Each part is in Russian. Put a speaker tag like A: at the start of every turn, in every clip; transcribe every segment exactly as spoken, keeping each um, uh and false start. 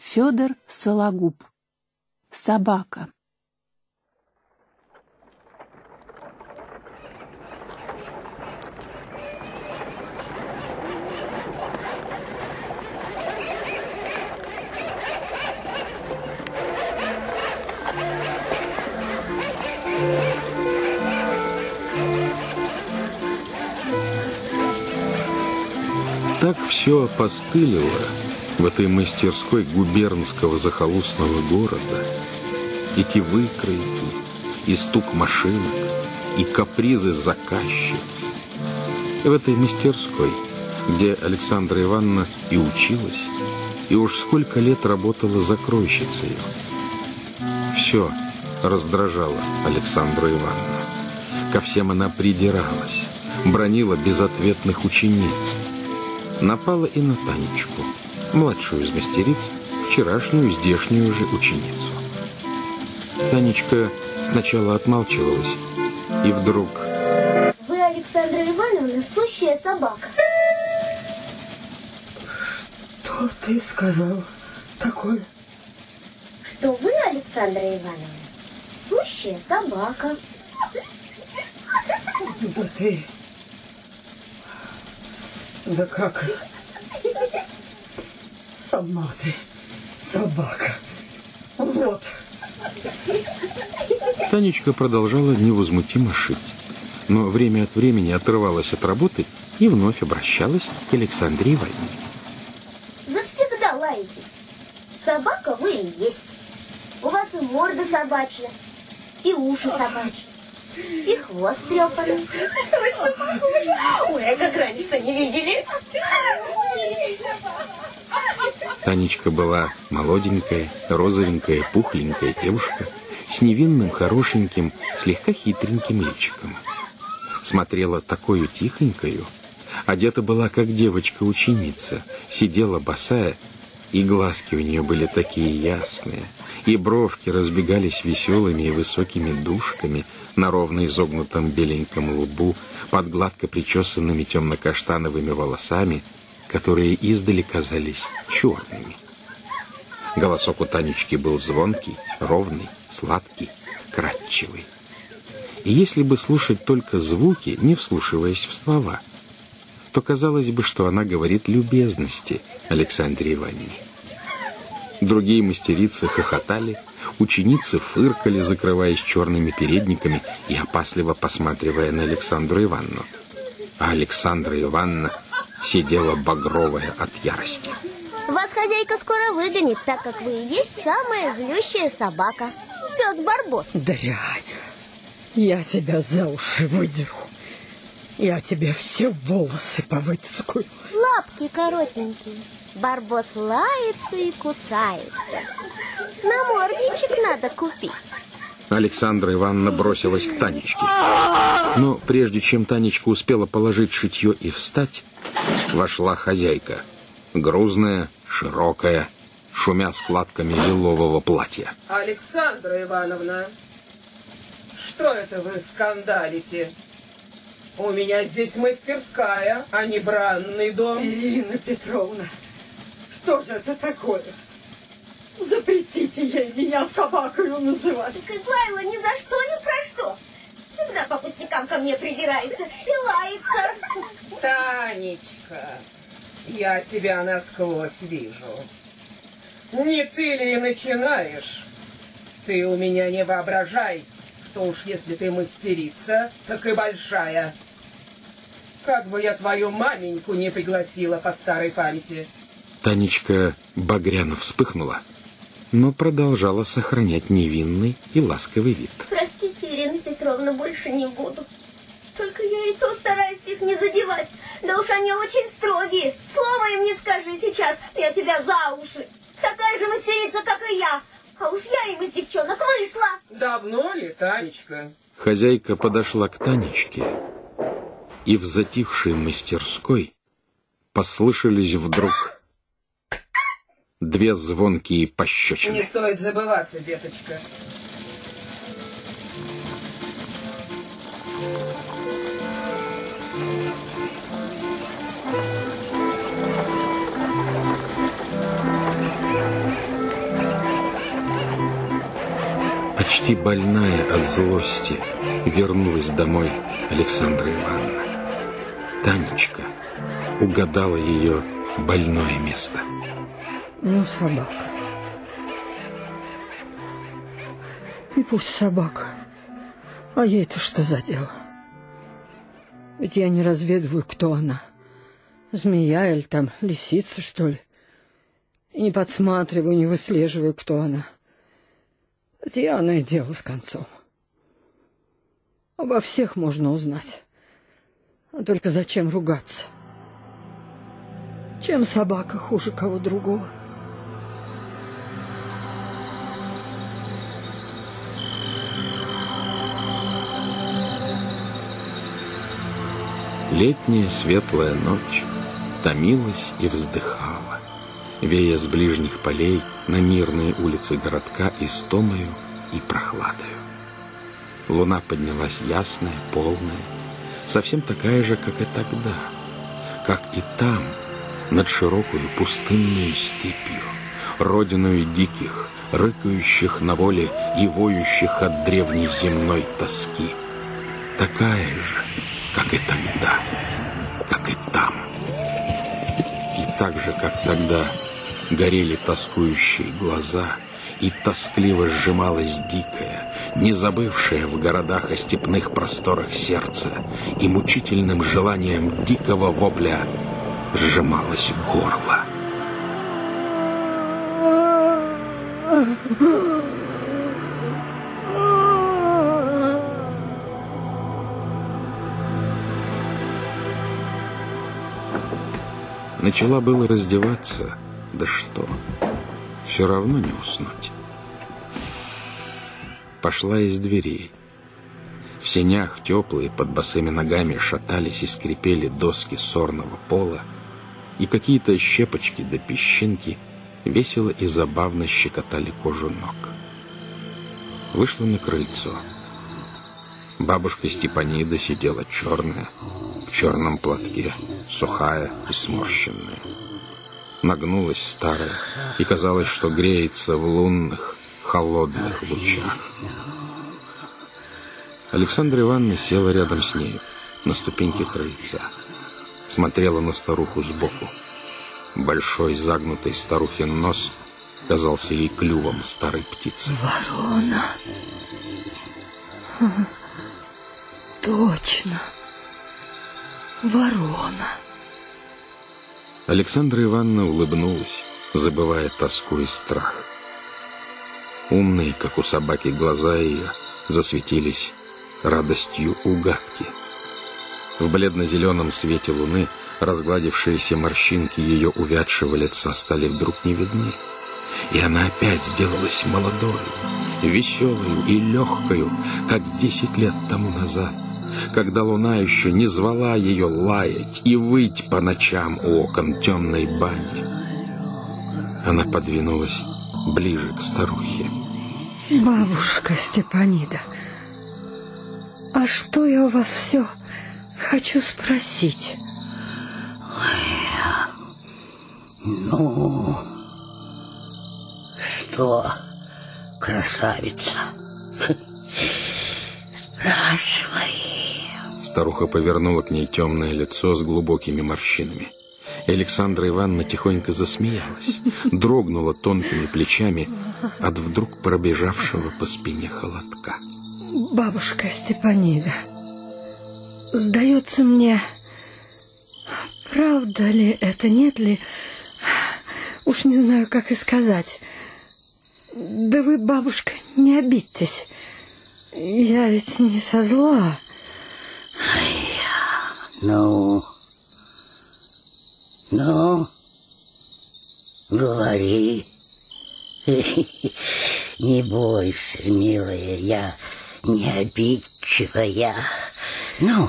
A: Федор Сологуб. Собака.
B: Так все опостылило в этой мастерской губернского захолустного города. Эти выкройки, и стук машинок, и капризы заказчиц. В этой мастерской, где Александра Ивановна и училась, и уж сколько лет работала закройщицей. Все раздражало Александру Ивановну. Ко всем она придиралась, бранила безответных учениц. Напала и на Танечку, младшую из мастериц, вчерашнюю здешнюю же ученицу. Танечка сначала отмалчивалась, и вдруг...
C: Вы, Александра Ивановна, сущая собака.
D: Что ты сказал такое?
C: Что вы, Александра Ивановна, сущая собака.
D: Да ты... Да как? Сама ты собака. Вот.
B: Танечка продолжала невозмутимо шить, но время от времени отрывалась от работы и вновь обращалась к Александре Ивановне.
C: Завсегда лаетесь. Собака вы и есть. У вас и морда собачья, и уши собачьи, и хвост трепанный. Точно похоже. Ой, а как раньше-то не видели?
B: Танечка была молоденькая, розовенькая, пухленькая девушка с невинным, хорошеньким, слегка хитреньким личиком. Смотрела такою тихонькою, одета была как девочка-ученица, сидела босая, и глазки у нее были такие ясные, и бровки разбегались веселыми и высокими дужками на ровно изогнутом беленьком лбу, под гладко причесанными темно-каштановыми волосами, которые издали казались черными. Голосок у Танечки был звонкий, ровный, сладкий, кратчевый. И если бы слушать только звуки, не вслушиваясь в слова, то казалось бы, что она говорит любезности Александре Ивановне. Другие мастерицы хохотали, ученицы фыркали, закрываясь черными передниками и опасливо посматривая на Александру Ивановну. А Александра Ивановна сидела багровая от ярости.
C: Вас хозяйка скоро выгонит, так как вы и есть самая злющая собака. Пес Барбос.
D: Дрянь, я тебя за уши выдеру. Я тебе все волосы повытаскаю.
C: Лапки коротенькие. Барбос лается и кусается. Намордничек надо купить.
B: Александра Ивановна бросилась к Танечке. Но прежде чем Танечка успела положить шитье и встать, вошла хозяйка. Грузная, широкая, шумя складками лилового платья.
E: Александра Ивановна, что это вы скандалите? У меня здесь мастерская, а не бранный дом.
D: Ирина Петровна, что же это такое? Запретите ей меня собакою называть.
C: Так Излайла ни за что, ни про что. Всегда по пустякам ко мне придирается и лается.
E: Танечка, я тебя насквозь вижу. Не ты ли начинаешь? Ты у меня не воображай, что уж если ты мастерица, так и большая. Как бы я твою маменьку не пригласила по старой памяти.
B: Танечка багряно вспыхнула, но продолжала сохранять невинный и ласковый вид.
C: Простите, Ирина Петровна, больше не буду. Только я и то стараюсь их не задевать. Да уж они очень строгие. Слова им не скажи сейчас, я тебя за уши. Такая же мастерица, как и я. А уж я им из девчонок вышла.
E: Давно ли, Танечка?
B: Хозяйка подошла к Танечке, и в затихшей мастерской послышались вдруг две звонкие пощечины.
E: Не стоит забываться, деточка.
B: Почти больная от злости вернулась домой Александра Ивановна. Танечка угадала ее больное место.
D: Ну, собака. И пусть собака. А ей-то что за дело? Ведь я не разведываю, кто она. Змея или там лисица, что ли. И не подсматриваю, не выслеживаю, кто она. Это явное дело с концом. Обо всех можно узнать. А только зачем ругаться? Чем собака хуже кого другого?
B: Летняя светлая ночь томилась и вздыхала, вея с ближних полей на мирные улицы городка истомою и прохладою. Луна поднялась ясная, полная, совсем такая же, как и тогда, как и там, над широкую пустынную степью, родиною диких, рыкающих на воле и воющих от древней земной тоски. Такая же, как и тогда, как и там. И так же, как тогда, горели тоскующие глаза, и тоскливо сжималось дикое, не забывшее в городах о степных просторах сердце, и мучительным желанием дикого вопля сжималось горло. Начала было раздеваться, да что, все равно не уснуть. Пошла из дверей. В сенях теплые под босыми ногами шатались и скрипели доски сорного пола, и какие-то щепочки да песчинки весело и забавно щекотали кожу ног. Вышла на крыльцо. Бабушка Степанида сидела черная, в черном платке, сухая и сморщенная. Нагнулась старая, и казалось, что греется в лунных, холодных лучах. Александра Ивановна села рядом с ней, на ступеньке крыльца. Смотрела на старуху сбоку. Большой загнутый старухин нос казался ей клювом старой птицы.
D: Ворона. Точно. Ворона.
B: Александра Ивановна улыбнулась, забывая тоску и страх. Умные, как у собаки, глаза ее засветились радостью угадки. В бледно-зеленом свете луны разгладившиеся морщинки ее увядшего лица стали вдруг не видны, и она опять сделалась молодой, веселою и легкою, как десять лет тому назад, когда луна еще не звала ее лаять и выть по ночам у окон темной бани. Она подвинулась ближе к старухе.
D: Бабушка Степанида, а что я у вас все хочу спросить?
F: Ну, что, красавица? Спрашивай.
B: Старуха повернула к ней темное лицо с глубокими морщинами. И Александра Ивановна тихонько засмеялась, дрогнула тонкими плечами от вдруг пробежавшего по спине холодка.
D: Бабушка Степанида, сдается мне, правда ли это, нет ли, уж не знаю, как и сказать. Да вы, бабушка, не обидьтесь, я ведь не со зла.
F: Ну, ну, говори. Не бойся, милая, я не обидчивая. Ну,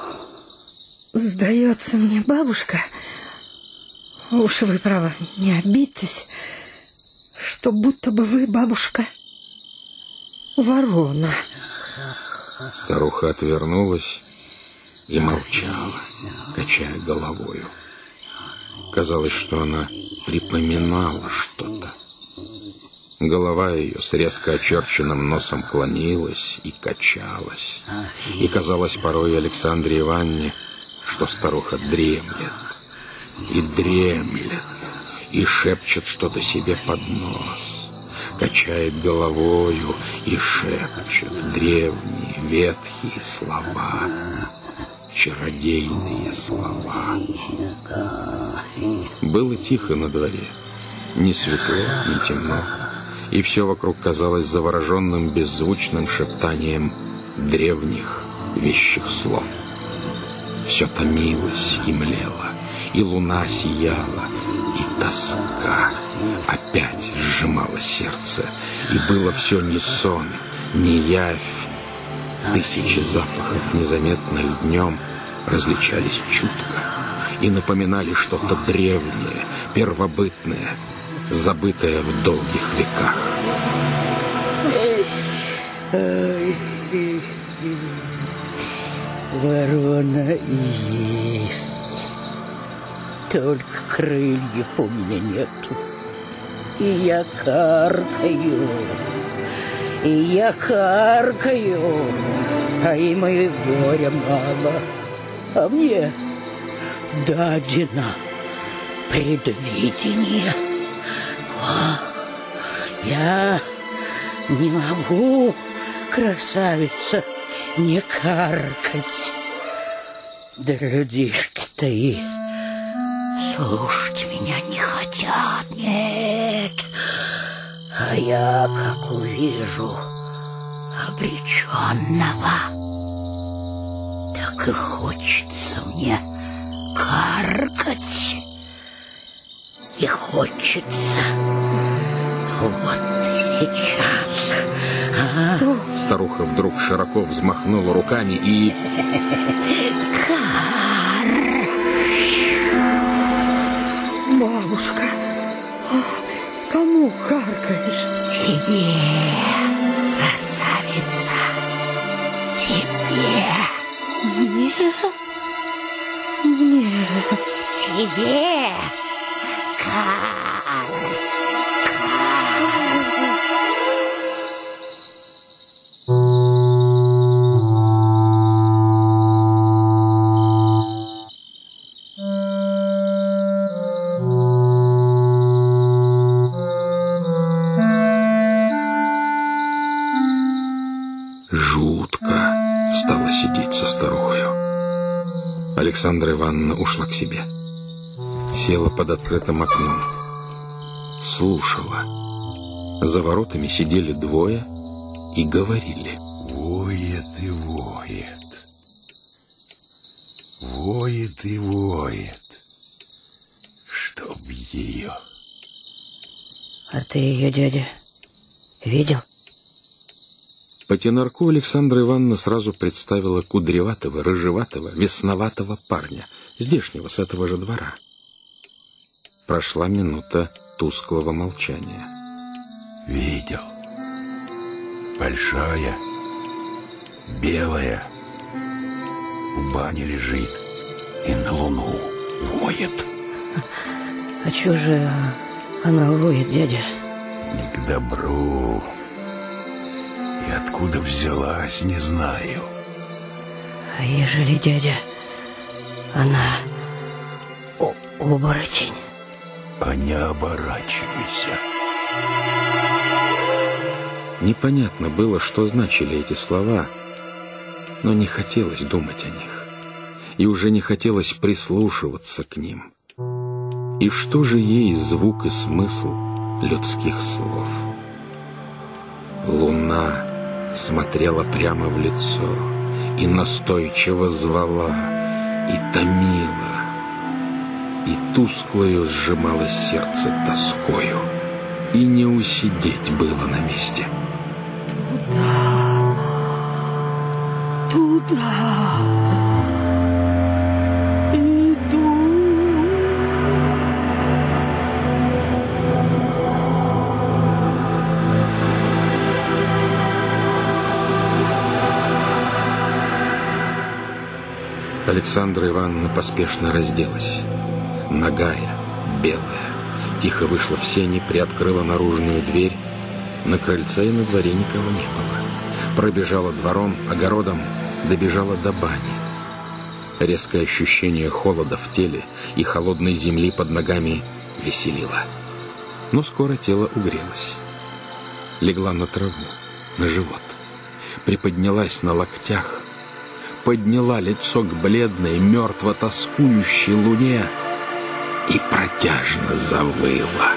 D: сдается мне, бабушка, уж вы, право, не обидьтесь, что будто бы вы, бабушка, ворона.
B: Старуха отвернулась и молчала, качая головою. Казалось, что она припоминала что-то. Голова ее с резко очерченным носом клонилась и качалась. И казалось порой Александре Ивановне, что старуха дремлет. И дремлет, и шепчет что-то себе под нос. Качает головою и шепчет древние, ветхие слова. Чародейные слова. Было тихо на дворе. Ни светло, ни темно. И все вокруг казалось завороженным беззвучным шептанием древних вещих слов. Все томилось и млело, и луна сияла, и тоска опять сжимала сердце, и было все не сон, не явь. Тысячи запахов, незаметных днем, различались чутко и напоминали что-то древнее, первобытное, забытое в долгих веках.
F: Ворона и есть, только крыльев у меня нету, и я каркаю, и я каркаю, а им и горя мало, а мне дадено предвидение. О, я не могу, красавица, не каркать. Да людишки-то и слушать меня не хотят, нет. А я, как увижу обреченного, так и хочется мне каркать. И хочется. Вот и сейчас. А?
B: Старуха вдруг широко взмахнула руками и...
F: Кар!
D: Бабушка, кому каркаешь?
F: Тебе, красавица, тебе.
D: Мне? Мне?
F: Тебе, Кар!
B: Жутко стало сидеть со старухою. Александра Ивановна ушла к себе. Села под открытым окном. Слушала. За воротами сидели двое и говорили.
G: Воет и воет. Воет и воет. Чтоб ее.
F: А ты ее, дядя, видел?
B: По тенорку Александра Ивановна сразу представила кудреватого, рыжеватого, весноватого парня, здешнего, с этого же двора. Прошла минута тусклого молчания.
G: Видел. Большая, белая, у бани лежит и на луну воет.
F: А чё же она воет, дядя?
G: Не к добру. И откуда взялась, не знаю.
F: А ежели, дядя, она о- оборотень?
G: А не оборачивайся.
B: Непонятно было, что значили эти слова, но не хотелось думать о них. И уже не хотелось прислушиваться к ним. И что же ей звук и смысл людских слов? Луна смотрела прямо в лицо и настойчиво звала, и томила, и тусклою сжималось сердце тоскою, и не усидеть было на месте.
D: Туда, туда иду.
B: Александра Ивановна поспешно разделась. Нагая, белая, тихо вышла в сени, приоткрыла наружную дверь На крыльце и на дворе никого не было. Пробежала двором, огородом, добежала до бани. Резкое ощущение холода в теле и холодной земли под ногами веселило. Но скоро тело угрелось. Легла на траву, на живот. Приподнялась на локтях. Подняла лицо к бледной, мертво-тоскующей луне и протяжно завыла.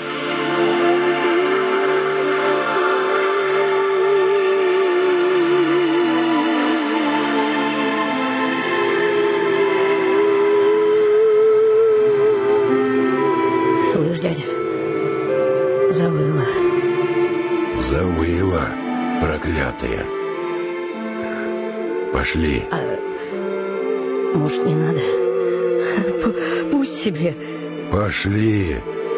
F: Слышь, дядя, завыла.
G: Завыла, проклятая. Пошли.
F: А, может, не надо? П- Пусть себе.
G: Пошли.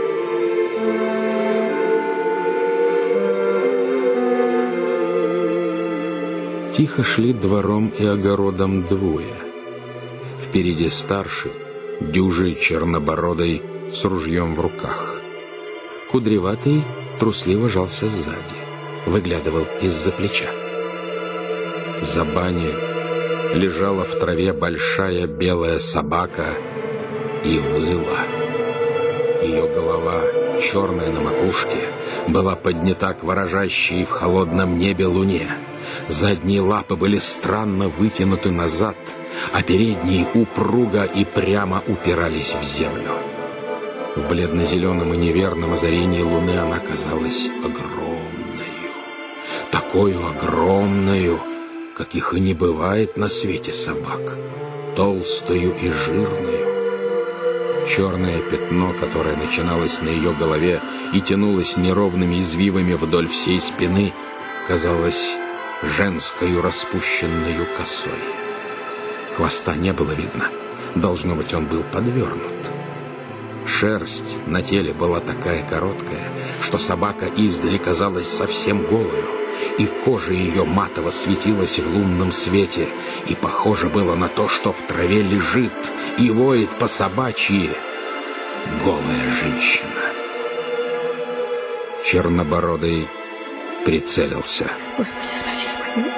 B: Тихо шли двором и огородом двое. Впереди старший, дюжий, чернобородый, с ружьем в руках. Кудреватый трусливо жался сзади, выглядывал из-за плеча. За баней лежала в траве большая белая собака и выла. Ее голова, черная на макушке, была поднята к ворожащей в холодном небе луне. Задние лапы были странно вытянуты назад, а передние упруго и прямо упирались в землю. В бледно-зеленом и неверном озарении луны она казалась огромною. Такою огромною, каких и не бывает на свете собак. Толстою и жирную. Черное пятно, которое начиналось на ее голове и тянулось неровными извивами вдоль всей спины, казалось женскою распущенную косой. Хвоста не было видно. Должно быть, он был подвернут. Шерсть на теле была такая короткая, что собака издали казалась совсем голою, и кожа ее матово светилась в лунном свете, и похоже было на то, что в траве лежит и воет по собачьи голая женщина. Чернобородый прицелился.
F: Господи, спасибо.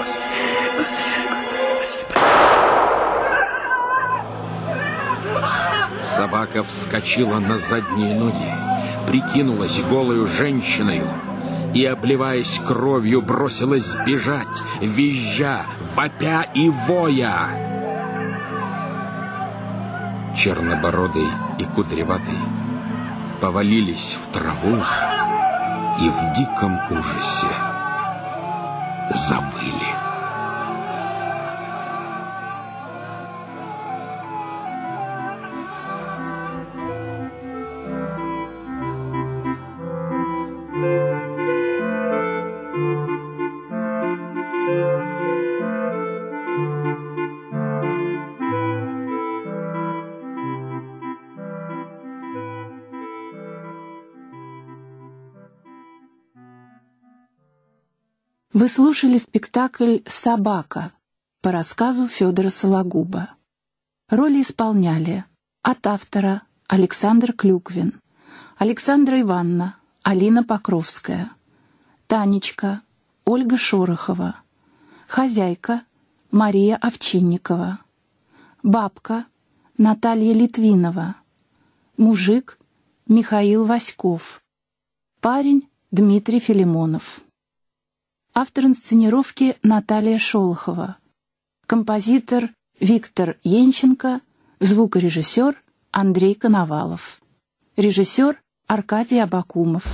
B: Собака вскочила на задние ноги, прикинулась голою женщиною и, обливаясь кровью, бросилась бежать, визжа, вопя и воя. Чернобородый и Кудреватый повалились в траву и в диком ужасе завыли.
A: Вы слушали спектакль «Собака» по рассказу Федора Сологуба. Роли исполняли от автора Александр Клюквин, Александра Ивановна, Алина Покровская, Танечка, Ольга Шорохова, хозяйка Мария Овчинникова, бабка Наталья Литвинова, мужик Михаил Васьков, парень Дмитрий Филимонов. Автор инсценировки Наталья Шолохова. Композитор Виктор Янченко. Звукорежиссер Андрей Коновалов. Режиссер Аркадий Абакумов.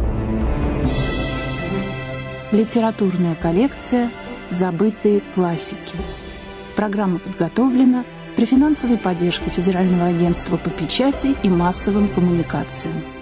A: Литературная коллекция «Забытые классики». Программа подготовлена при финансовой поддержке Федерального агентства по печати и массовым коммуникациям.